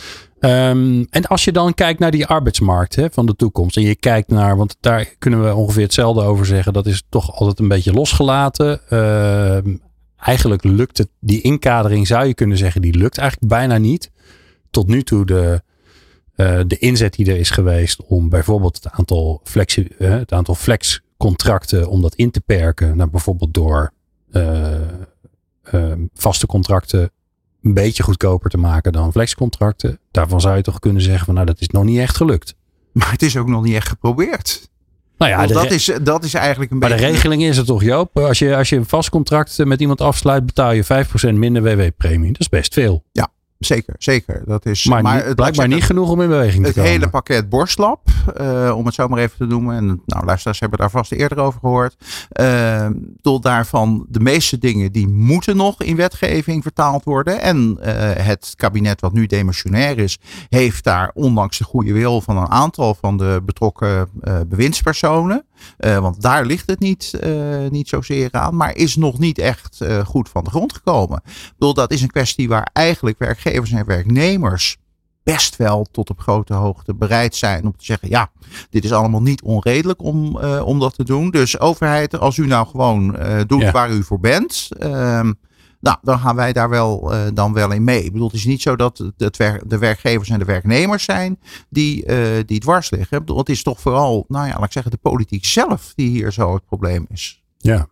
Um, en als je dan kijkt naar die arbeidsmarkt hè, van de toekomst en je kijkt naar, want daar kunnen we ongeveer hetzelfde over zeggen, dat is toch altijd een beetje losgelaten. Uh, eigenlijk lukt het, die inkadering zou je kunnen zeggen, die lukt eigenlijk bijna niet. Tot nu toe de, uh, de inzet die er is geweest om bijvoorbeeld het aantal, flexi, uh, het aantal flexcontracten, om dat in te perken, nou, bijvoorbeeld door uh, uh, vaste contracten een beetje goedkoper te maken dan flexcontracten. Daarvan zou je toch kunnen zeggen van nou, dat is nog niet echt gelukt. Maar het is ook nog niet echt geprobeerd. Nou ja, dat, re- is, dat is eigenlijk een maar beetje... Maar de regeling is er toch, Joop? Als je, als je een vast contract met iemand afsluit, betaal je vijf procent minder W W-premie. Dat is best veel. Ja, zeker. zeker. Dat is, maar maar niet, het blijkbaar niet genoeg om in beweging te het komen. Het hele pakket borstlap, uh, om het zo maar even te noemen. En nou, luisteraars hebben daar vast eerder over gehoord. Uh, tot daarvan, de meeste dingen die moeten nog in wetgeving vertaald worden. En uh, het kabinet wat nu demissionair is, heeft daar ondanks de goede wil van een aantal van de betrokken uh, bewindspersonen. Uh, want daar ligt het niet, uh, niet zozeer aan. Maar is nog niet echt uh, goed van de grond gekomen. Ik bedoel, dat is een kwestie waar eigenlijk werkgevers en werknemers best wel tot op grote hoogte bereid zijn om te zeggen, ja, dit is allemaal niet onredelijk om, uh, om dat te doen. Dus overheid, als u nou gewoon uh, doet ja. waar u voor bent, uh, nou, dan gaan wij daar wel, uh, dan wel in mee. Ik bedoel, het is niet zo dat het werk, de werkgevers en de werknemers zijn die, uh, die dwars liggen. Ik bedoel, het is toch vooral, nou ja, laat ik zeggen, de politiek zelf die hier zo het probleem is. Ja.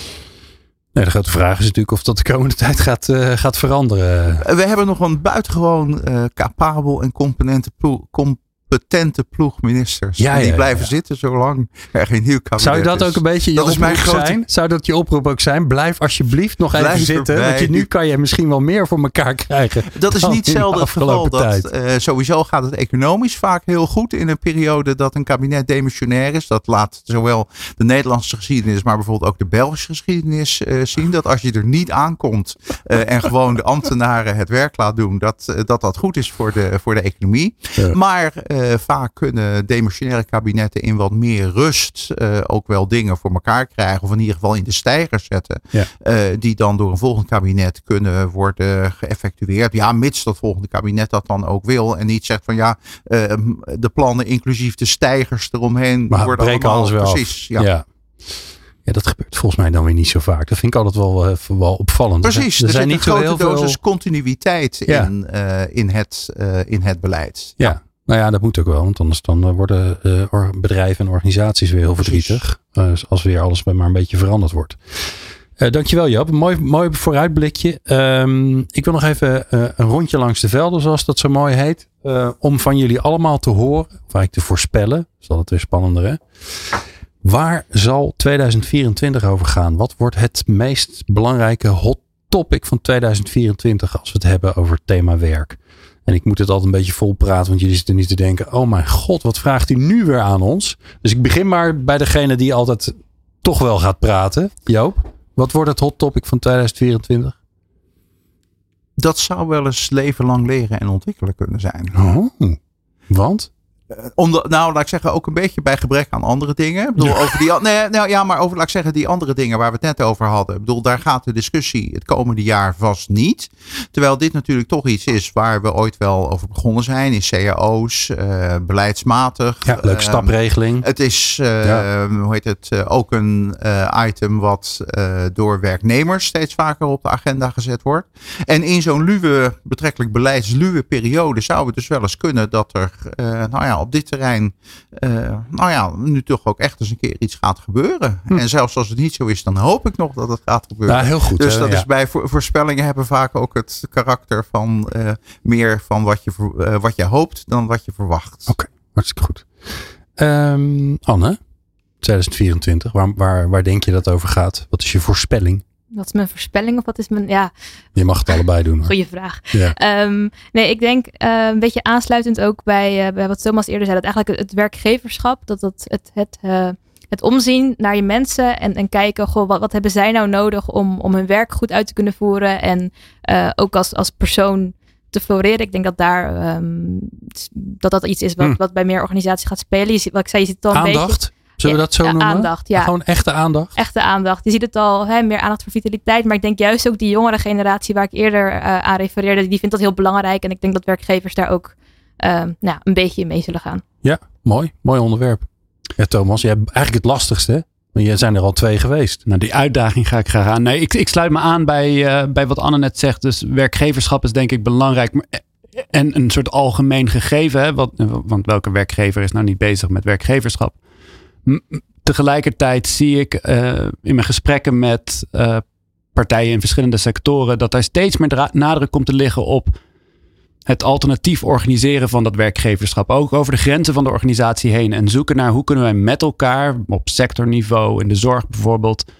Nee, de grote vraag is natuurlijk of dat de komende tijd gaat, uh, gaat veranderen. We hebben nog een buitengewoon uh, capabel en competente ploeg, competente ploeg ministers. Ja, en die ja, blijven ja. zitten zolang er geen nieuw kabinet is. Zou dat ook een beetje je dat oproep is mijn zijn? Zou dat je oproep ook zijn? Blijf alsjeblieft nog Blijf even zitten. erbij. Want je, nu kan je misschien wel meer voor elkaar krijgen. Dat is niet zelden het geval. Dat, uh, sowieso gaat het economisch vaak heel goed in een periode dat een kabinet demissionair is. Dat laat zowel de Nederlandse geschiedenis, maar bijvoorbeeld ook de Belgische geschiedenis uh, zien. Dat als je er niet aankomt uh, en gewoon de ambtenaren het werk laat doen, dat uh, dat, dat goed is voor de, voor de economie. Ja. Maar uh, vaak kunnen demissionaire kabinetten in wat meer rust uh, ook wel dingen voor elkaar krijgen. Of in ieder geval in de steiger zetten. Ja. Uh, die dan door een volgend kabinet kunnen worden geëffectueerd. Ja, mits dat volgende kabinet dat dan ook wil. En niet zegt van ja, uh, de plannen inclusief de steigers eromheen maar worden breken allemaal alles wel precies. Ja. Ja. Ja, dat gebeurt volgens mij dan weer niet zo vaak. Dat vind ik altijd wel, uh, wel opvallend. Precies, er, er er zijn zit niet een zo grote heel dosis veel continuïteit ja. in, uh, in, het, uh, in het beleid. Ja, nou ja, dat moet ook wel. Want anders dan uh, worden uh, or- bedrijven en organisaties weer heel Precies. verdrietig. Uh, als weer alles maar een beetje veranderd wordt. Uh, dankjewel Joop, een mooi, mooi vooruitblikje. Um, ik wil nog even uh, een rondje langs de velden, zoals dat zo mooi heet. Uh, om van jullie allemaal te horen, of eigenlijk te voorspellen. Dat is altijd weer spannender, hè? Waar zal tweeduizend vierentwintig over gaan? Wat wordt het meest belangrijke hot topic van tweeduizend vierentwintig als we het hebben over het thema werk? En ik moet het altijd een beetje vol praten, want jullie zitten niet te denken, oh mijn god, wat vraagt hij nu weer aan ons? Dus ik begin maar bij degene die altijd toch wel gaat praten. Joop, wat wordt het hot topic van tweeduizend vierentwintig? Dat zou wel eens leven lang leren en ontwikkelen kunnen zijn. Oh, want? Om de, nou, laat ik zeggen, ook een beetje bij gebrek aan andere dingen. Ik bedoel, Ja. over die, nee, nou ja, maar over, laat ik zeggen, die andere dingen waar we het net over hadden. Ik bedoel, daar gaat de discussie het komende jaar vast niet. Terwijl dit natuurlijk toch iets is waar we ooit wel over begonnen zijn. In C A O's, uh, beleidsmatig. Ja, leuke uh, stapregeling. Het is, uh, ja. hoe heet het, uh, ook een uh, item wat uh, door werknemers steeds vaker op de agenda gezet wordt. En in zo'n luwe, betrekkelijk beleidsluwe periode zou het dus wel eens kunnen dat er, uh, nou ja, op dit terrein, uh, nou ja, nu toch ook echt eens een keer iets gaat gebeuren. Hm. En zelfs als het niet zo is, dan hoop ik nog dat het gaat gebeuren. Ja, heel goed. Dus hè? dat ja. is bij vo- voorspellingen hebben vaak ook het karakter van uh, meer van wat je, uh, wat je hoopt dan wat je verwacht. Oké, okay, hartstikke goed. Um, Anne, tweeduizend vierentwintig, waar, waar, waar denk je dat over gaat? Wat is je voorspelling? Wat is mijn voorspelling of wat is mijn... Ja. Je mag het allebei doen. Goeie vraag. Ja. Um, nee, ik denk uh, een beetje aansluitend ook bij, uh, bij wat Thomas eerder zei. Dat eigenlijk het, het werkgeverschap, dat, dat het, het, uh, het omzien naar je mensen en, en kijken, goh, wat, wat hebben zij nou nodig om, om hun werk goed uit te kunnen voeren. En uh, ook als, als persoon te floreren. Ik denk dat daar um, dat dat iets is wat, hm. wat bij meer organisaties gaat spelen. Je ziet, wat ik zei, je ziet het al een Aandacht? beetje... Zullen we dat zo ja, noemen? Aandacht, ja. Gewoon echte aandacht? Echte aandacht. Je ziet het al, hè, meer aandacht voor vitaliteit. Maar ik denk juist ook die jongere generatie waar ik eerder uh, aan refereerde, die vindt dat heel belangrijk. En ik denk dat werkgevers daar ook uh, nou, een beetje in mee zullen gaan. Ja, mooi. Mooi onderwerp. Ja, Thomas, jij hebt eigenlijk het lastigste, hè? Want jij zijn er al twee geweest. Nou, die uitdaging ga ik graag aan. Nee, ik, ik sluit me aan bij, uh, bij wat Anne net zegt. Dus werkgeverschap is denk ik belangrijk. Maar, en een soort algemeen gegeven. Hè? Wat, want welke werkgever is nou niet bezig met werkgeverschap? M- Tegelijkertijd zie ik uh, in mijn gesprekken met uh, partijen in verschillende sectoren dat daar steeds meer dra- nadruk komt te liggen op het alternatief organiseren van dat werkgeverschap. Ook over de grenzen van de organisatie heen. En zoeken naar hoe kunnen wij met elkaar op sectorniveau, in de zorg bijvoorbeeld,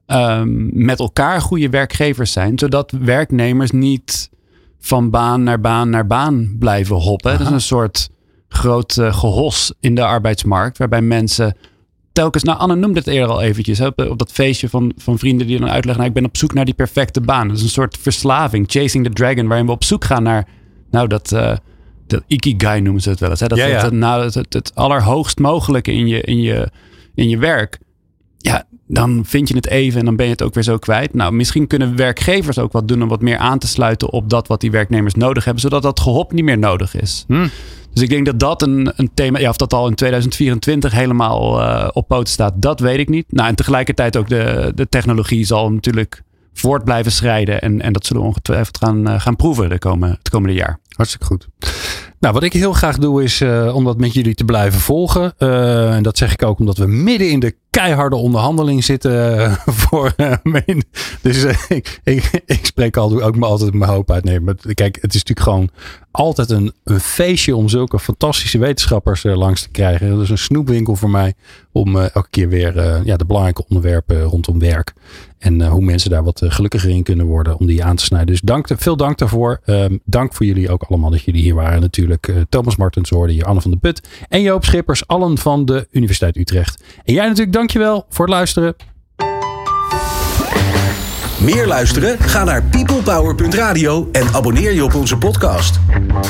um, met elkaar goede werkgevers zijn. Zodat werknemers niet van baan naar baan naar baan blijven hoppen. Aha. Dat is een soort groot uh, gehos in de arbeidsmarkt waarbij mensen telkens, nou Anne noemde het eerder al eventjes, hè, op, op dat feestje van, van vrienden die dan uitleggen, nou, ik ben op zoek naar die perfecte baan. Dat is een soort verslaving, chasing the dragon, waarin we op zoek gaan naar, nou dat, uh, dat ikigai noemen ze het wel eens. Hè? Dat, ja, ja. dat, nou, het, het, het allerhoogst mogelijke in je, in, je, in je werk. Ja, dan vind je het even en dan ben je het ook weer zo kwijt. Nou, misschien kunnen werkgevers ook wat doen om wat meer aan te sluiten op dat wat die werknemers nodig hebben, zodat dat gehop niet meer nodig is. Hmm. Dus ik denk dat dat een, een thema, ja, of dat al in tweeduizend vierentwintig helemaal uh, op poten staat, dat weet ik niet. Nou, en tegelijkertijd ook de, de technologie zal natuurlijk voort blijven schrijden. En, en dat zullen we ongetwijfeld gaan, uh, gaan proeven de komende, het komende jaar. Hartstikke goed. Nou, wat ik heel graag doe is uh, om dat met jullie te blijven volgen. Uh, en dat zeg ik ook omdat we midden in de keiharde onderhandeling zitten. Uh, voor, uh, mijn, dus uh, ik, ik, ik spreek al, ook me altijd mijn hoop uit. Nee, maar kijk, het is natuurlijk gewoon altijd een, een feestje om zulke fantastische wetenschappers uh, langs te krijgen. Dat is een snoepwinkel voor mij om uh, elke keer weer uh, ja, de belangrijke onderwerpen rondom werk. En uh, hoe mensen daar wat uh, gelukkiger in kunnen worden om die aan te snijden. Dus dank, veel dank daarvoor. Um, dank voor jullie ook allemaal dat jullie hier waren. Natuurlijk uh, Thomas Martens hoorde hier, Anne van der Put en Joop Schippers, allen van de Universiteit Utrecht. En jij natuurlijk dankjewel voor het luisteren. Meer luisteren? Ga naar peoplepower punt radio en abonneer je op onze podcast.